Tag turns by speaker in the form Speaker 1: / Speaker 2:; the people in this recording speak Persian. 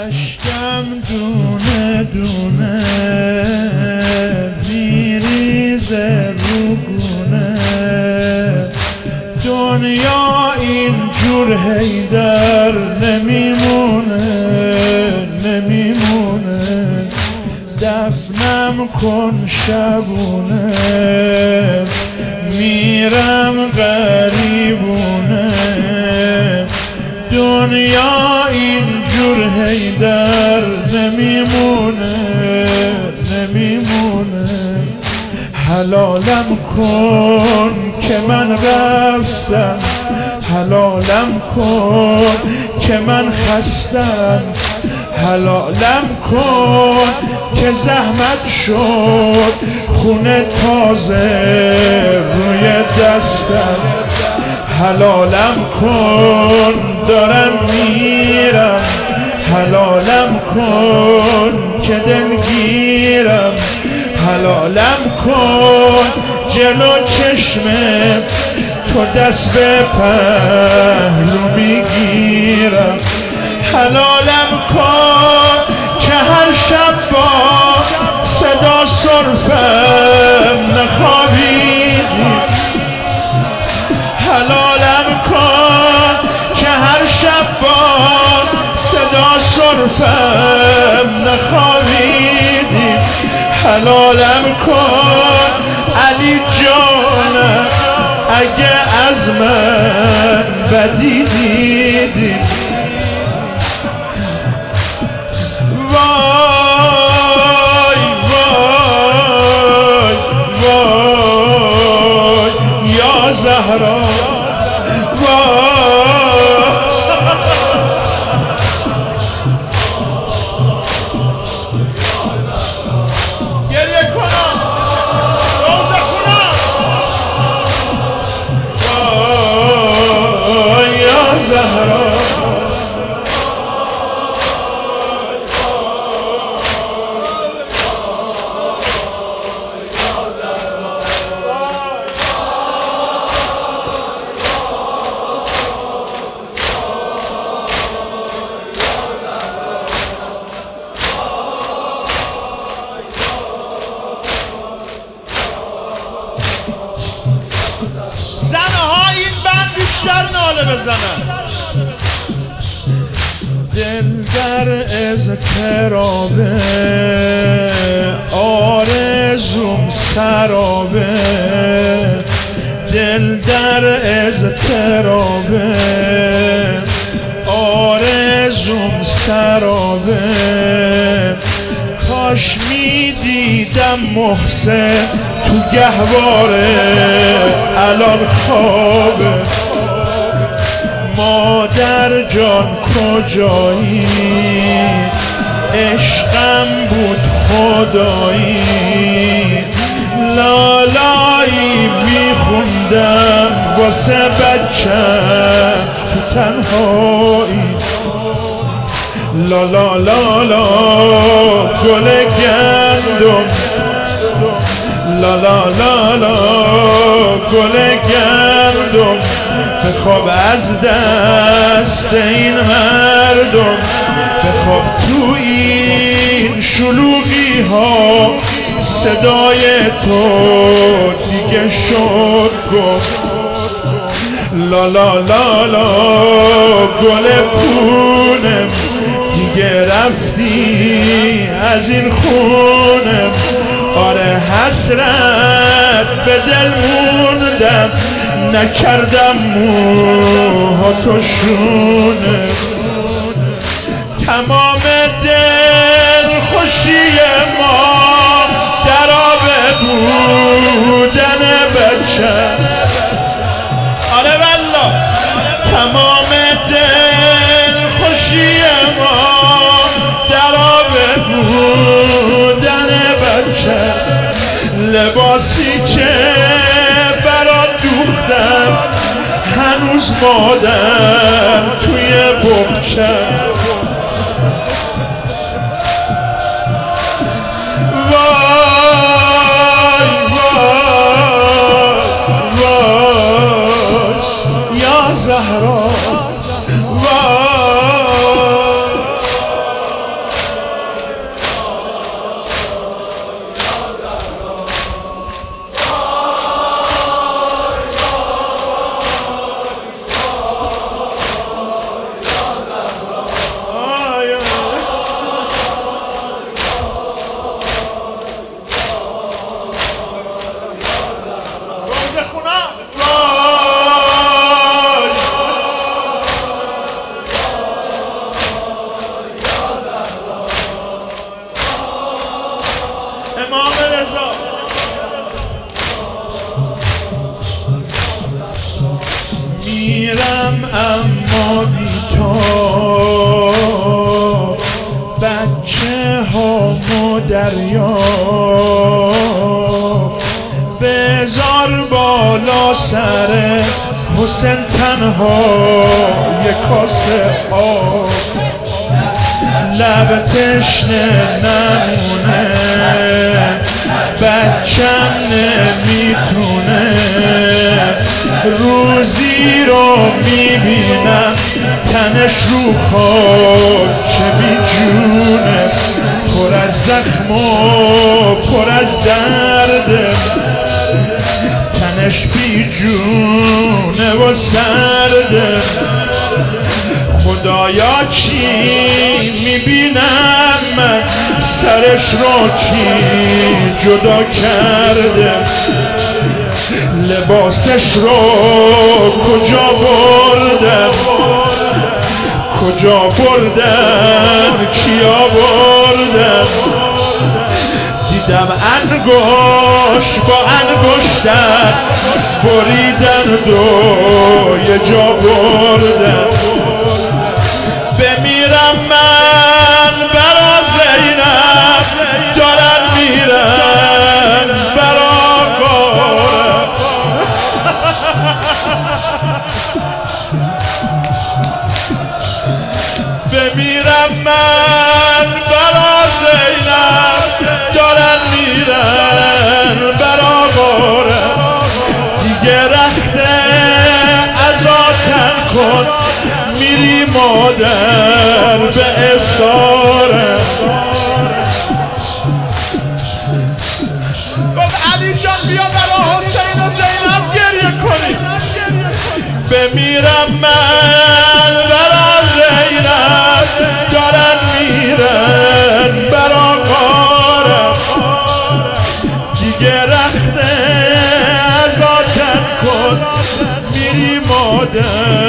Speaker 1: اشکم دونه دونه میریزه رو گونه، دنیا اینجور هیدر نمیمونه نمیمونه. دفنم کن شبونه میرم غریبونه، دنیا اینجور هیدر نمیمونه نمیمونه. حلالم کن که من رفتم، حلالم کن که من خستم، حلالم کن که زحمت شد خونه تازه روی دستم، حلالم کن دارم میرم، حلالم کن که دلگیرم، حلالم کن جلو چشم تو دست به پهلو میگیرم، حلالم کن که هر شب با صدا سرفم نخوابیدی، حلالم کن که هر شب با صدا سرفم نخوابیدی، حلالم کن علی جانم اگه از من بدی دیدی. وای وای وای یا زهرا گریه کنم روزه خونم، وای یا زهرا زنها این بند بیشتر ناله بزنن. دل در اضطرابه آرزوم سرابه، دل در اضطرابه آرزوم سرابه، کاش میدیدم محسن تو گهواره الان خوابه. مادر جان کجایی عشقم بود خدایی، لالایی میخوندم واسه بچم تو تنهایی، لا لا لا لا گل گندم، لا لا لا لا گل گندم، بخواب از دست این مردم، بخواب تو این شلوغی ها صدای تو دیگه شد گفت، لا لا لا لا گل پونم دیگه رفتی از این خونم، آره حسرت به دل موندم نکردم موها تو شونه، تمام دل خوشی ما در آب بودن بچه، آره والله تمام دل خوشی ما در آب بودن بچه، لباسی که برات دوختم هنوز مادر توی بغچه، وای وای وای یا زهرا وای دریا بذار بالا سر حسین تنها یک کاسه آب لب تشنه نمونه بچم نمیتونه روزی رو میبینم تنش رو خاک میجونه پر از زخم و پر از درده تنش بیجونه و سرده خدایا چی میبینم من سرش رو کی جدا کرده لباسش رو کجا بردن کجا بردن کیا بردن دیدم انگشت با انگشتر بریدن دو یه جا بردن بمیرم من برا زینب دارن میرن برا قارم بمیرم من برا زینب دارن میرن برا قارم دیگه رخت عزاتن کن میری مادر به اساره گفت علی جان بیا برا حسین و زینب گریه کنی بمیرم من برا زینب دارن میرن برا قارم دیگه رخت عزاتن کن میری مادر